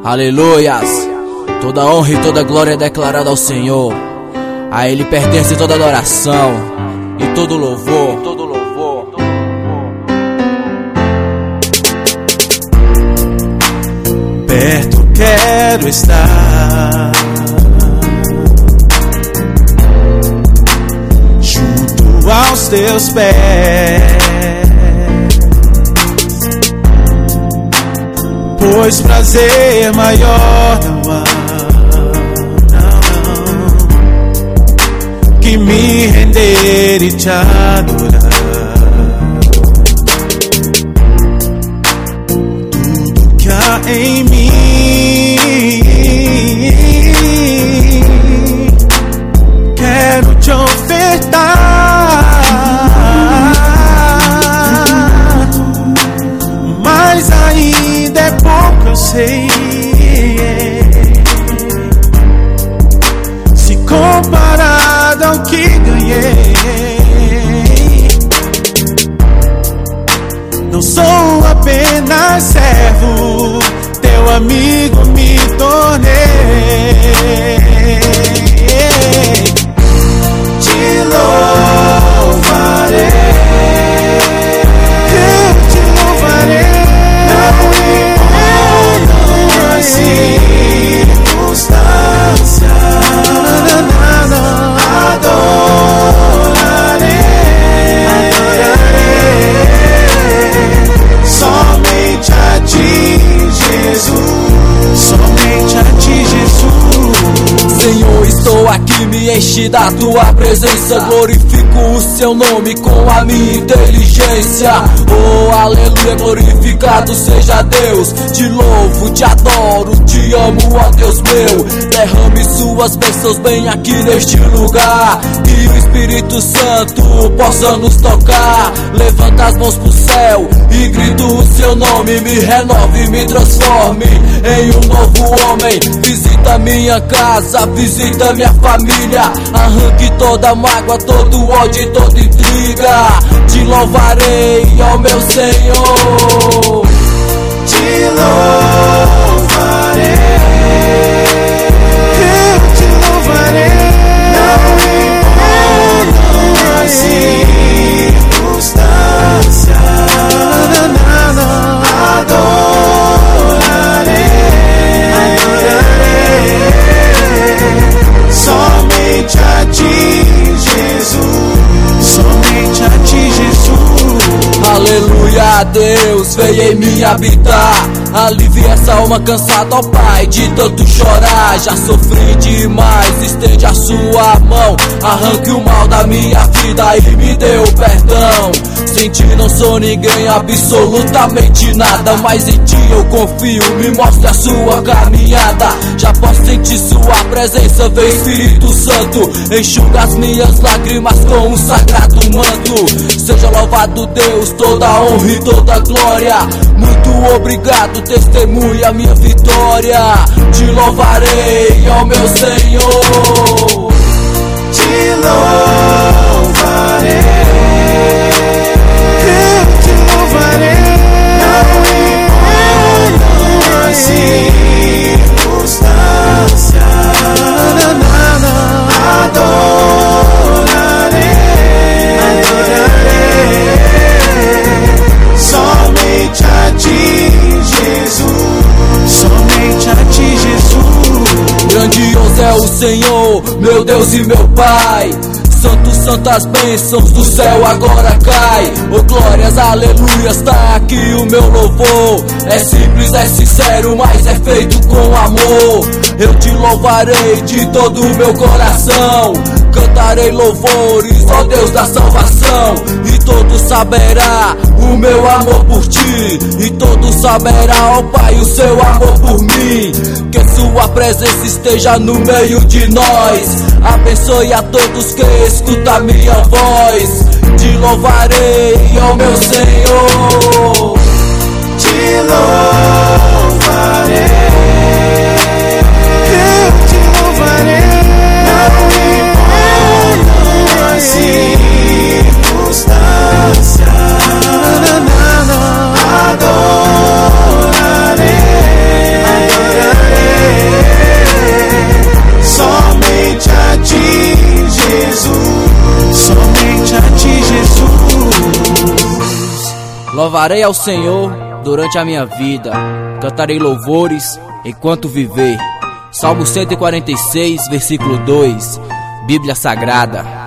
Aleluias. Toda honra e toda glória é declarada ao Senhor. A Ele pertence toda adoração e todo louvor. Perto quero estar, junto aos teus pés, pois prazer maior não há, não, que me render e te adorar. Tudo que há em mim quero te ofertar, mas ainda é pouco, eu sei. Se comparado ao que ganhei, não sou apenas servo, teu amigo me tornei. Te louvarei, eu te louvarei, não importa as circunstâncias, adorarei somente a ti, Jesus, somente a ti, Jesus. Senhor, estou aqui, me enche da tua presença, glorifico o seu nome com a minha inteligência. Oh, aleluia, glorificado seja Deus. Te louvo, te adoro, te amo, ó Deus meu. Derrame suas bênçãos bem aqui neste lugar, que o Espírito Santo possa nos tocar. Levanta as mãos pro céu e grito o seu nome, me renove e me transforme em um novo homem. Visita minha casa, visita minha família, arranque toda mágoa, todo ódio e toda intriga. Te louvarei, ó meu Senhor. Te louvarei, eu te louvarei, não importa as circunstâncias, adorarei somente a ti, Jesus, somente a ti, Jesus. Aleluia, Deus, veio em mim habitar, alivia essa alma cansada, ó Pai, de tanto chorar. Já sofri demais, estende a sua mão, arranque o mal da minha vida e me dê o perdão. Sem ti não sou ninguém, absolutamente nada, mas em ti eu confio, me mostre a sua caminhada. Já posso sentir sua presença, vem Espírito Santo, enxuga as minhas lágrimas com um sagrado manto. Seja louvado Deus, toda honra e toda glória. Muito obrigado, testemunha minha vitória. Te louvarei, ó meu Senhor. Te louvarei, eu te louvarei, não importa as circunstâncias, adorarei somente a ti, Jesus, somente a ti, Jesus. Grandioso é o Senhor, meu Deus e meu Pai. Santo, santas bênçãos do céu agora cai. Oh glórias, aleluias, tá aqui o meu louvor. É simples, é sincero, mas é feito com amor. Eu te louvarei de todo o meu coração, cantarei louvores, ó Deus da salvação. E todo saberá o meu amor por ti, e todo saberá, ó Pai, o seu amor por mim. Que sua presença esteja no meio de nós, abençoe a todos que escutam minha voz. Te louvarei, ó meu Senhor. Te louvarei, eu te louvarei, não importa as circunstâncias, adorarei Louvarei ao Senhor durante a minha vida, cantarei louvores enquanto viver. Salmo 146, versículo 2, Bíblia Sagrada.